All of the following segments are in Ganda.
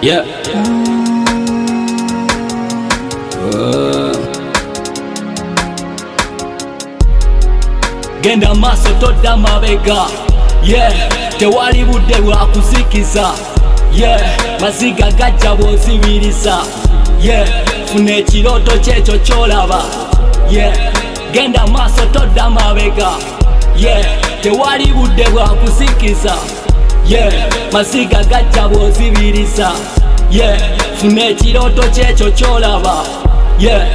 Yeah. Genda maso todda mabega. Yeah. Tewali budde bwa kuzikiza. Yeah. Maziga gajja bw'ozibiriza. Yeah. Funa ekirooto kyekyo ky'olaba. Yeah. Genda maso todda mabega. Yeah. Tewali budde bwa kuzikiza. Yeah. Maziga gajja bw'ozibiriza. Yeah. Funa ekirooto kyekyo ky'olaba. Yeah.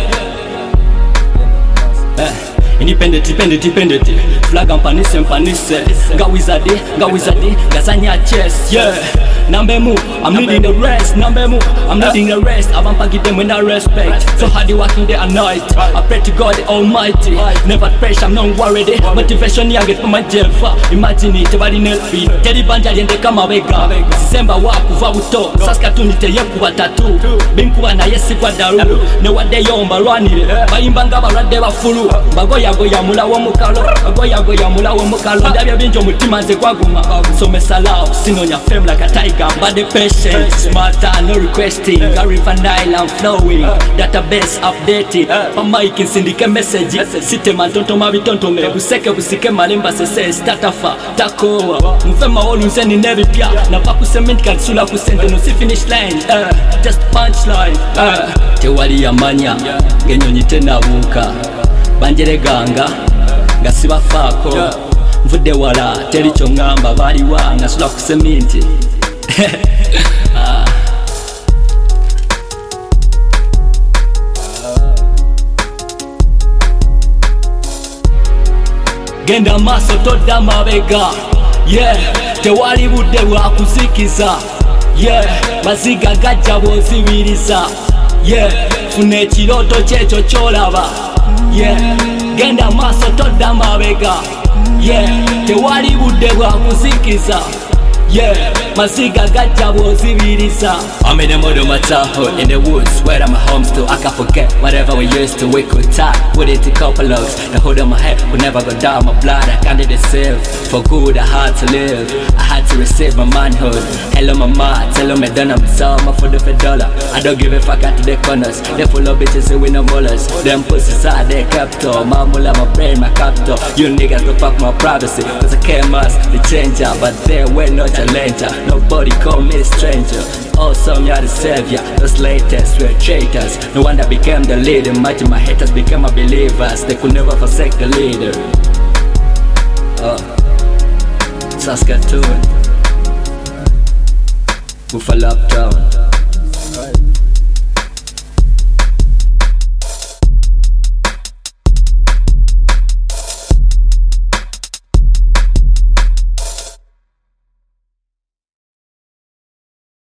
Independent flag mpanise nga wizard gazanya chess. Yeah. Nambemu, I'm needing the rest. Nambemu, I'm needing the rest. Avampagide when I respect. So hard working day and night. I pray to God the Almighty. Never pressure, I'm not worried. Motivation yange for my jefa. Imagine it, bali nelfi. Teri banja yende kama wega. Sisemba wa kuva buto. Saska tunite yekuba tatu. Binkuba na yesi kwa daru. Ne wade yomba rwanire. Bayimba nga barade bafulu. Bagoya mula wo mukalo. Bagoya mula wo mukalo. Ndabya binjo mutima nze kwaguma. Somesa lao sinonya fame like a tiger. But the patient, smarter, no requesting. Gary Van Nile, I'm flowing. Database updated. For Mike in syndicate message. Site mantonto mabitonto me. Buseke busike malemba sese. Statafa, takowa. Mfema olu nzeni nebipya. Na paku cement katsula kusente no si finish line. Just punchline. Tewali ya manya. Genyonyi tena buka. Banjere ganga. Gasiba fako. Mvude wala. Teri chongamba. Bari wa. Nasula kuseminti. Genda maso todda mabega. Yeah. Tewali budde bwa kuzikiza. Yeah. Maziga gajja bw'ozibiriza. Yeah. Funa ekirooto kyekyo ky'olaba. Yeah. Genda maso todda mabega. Yeah. Tewali budde bwa kuzikiza. Yeah, maziga gajja bw'ozibiriza. I'm in the mud of my Tahoe, in the woods, where I'm home still. I can't forget whatever we used to. We could talk with it a couple of. The hood of my head would never go down. My blood, I can't deceive. For good, I had to live. I had to receive my manhood. Hello, mama, tell them I done I'm summer for the $1. I don't give a fuck out to the corners. They full of bitches and we no mullers. Them pussies are their capital. My mullah, my brain, my capital. You niggas don't fuck my privacy. Cause I came as the changer, but they were not challenger. Nobody call me a stranger. Awesome, you're the savior. Those latest were traitors. No one that became the leader. Imagine my haters became my believers. They could never forsake the leader. Saskatoon, Buffalo Uptown.